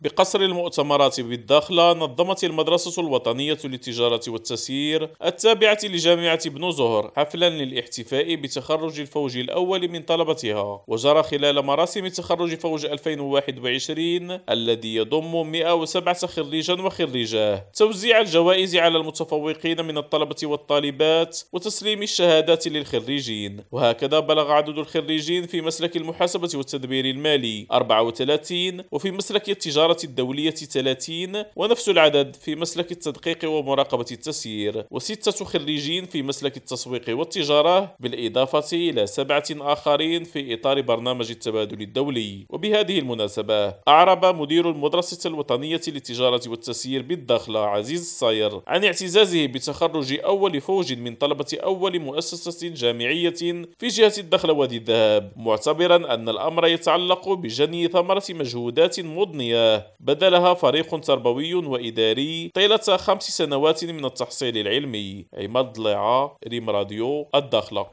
بقصر المؤتمرات بالداخلة نظمت المدرسة الوطنية للتجارة والتسيير التابعة لجامعة بن زهر حفلا للاحتفاء بتخرج الفوج الأول من طلبتها، وجرى خلال مراسم تخرج فوج 2021 الذي يضم 107 خريجا وخريجة توزيع الجوائز على المتفوقين من الطلبة والطالبات وتسليم الشهادات للخريجين. وهكذا بلغ عدد الخريجين في مسلك المحاسبة والتدبير المالي 34، وفي مسلك التجارة الدولية 30، ونفس العدد في مسلك التدقيق ومراقبة التسيير، و6 خريجين في مسلك التسويق والتجارة، بالإضافة إلى 7 آخرين في إطار برنامج التبادل الدولي. وبهذه المناسبة أعرب مدير المدرسة الوطنية للتجارة والتسيير بالداخلة عزيز الصاير عن اعتزازه بتخرج أول فوج من طلبة أول مؤسسة جامعية في جهة الدخل وادي الذهب، معتبرا أن الأمر يتعلق بجني ثمرة مجهودات مضنية بدلها فريق تربوي وإداري طيلة 5 سنوات من التحصيل العلمي. عماد ضليعة، ريم راديو الداخلة.